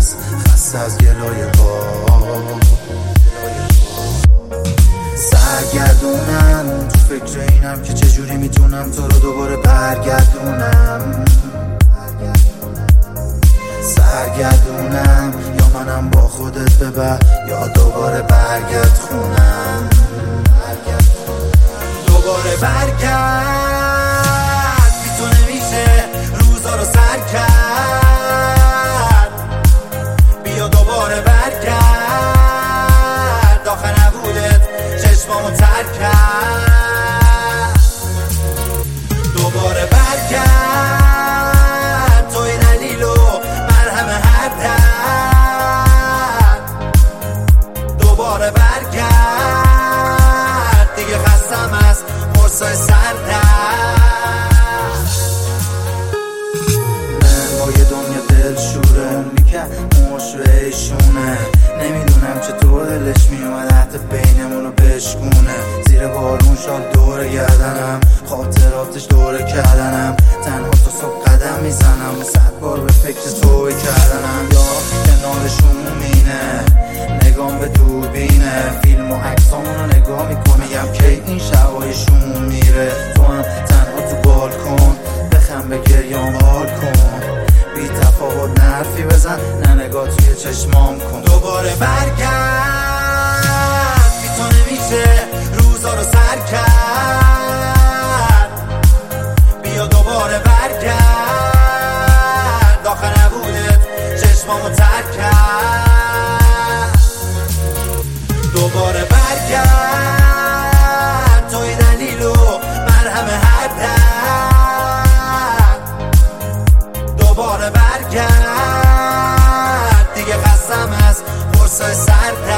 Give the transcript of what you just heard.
هست، خسته از گلایه ها. سرگردونم تو فکر اینم که چجوری میتونم تو رو دوباره برگردونم. سرگردونم یا منم با خودت ببر یا دوباره برگرد خونم. دوباره برگرد، بی تو نمیشه روزا رو سر کرد. بیا دوباره برگرد، آخه نبودت چشمامو تر کرد. دوباره برگرد، توی دلیل و مرهم هر درد. دوباره برگرد، دیگه خستم از قرصای سردرد. من با یه دنیا دلشوره، اونی که مشوهشونه. نمیدونم چطور دلش میومد حتی بینمونو بشکونه. زیر بارون شال دوره گردنم، خاطراتش دوره کردنم. تنها تا صبح قدم میزنم و 100 بار به فکر توی کردنم. یا کنارشون مینه نگام به دوربینه، فیلم و عکسامونو نگاه میکنه. میگم که این شبایشون میره، تو هم تنها تو بالکن بخم به گریام حال کن. بی تفاوت نرفی بزن، نه نگاه توی چشمام کن. دوباره برگرد، بی تو نمیشه روزا رو سر کرد. بیا دوباره برگرد، آخه نبودت چشمامو تر کرد. دوباره برگرد، توی دلیل و مرهم هر درد. دوباره برگرد، دیگه خستم از قرصای سردرد.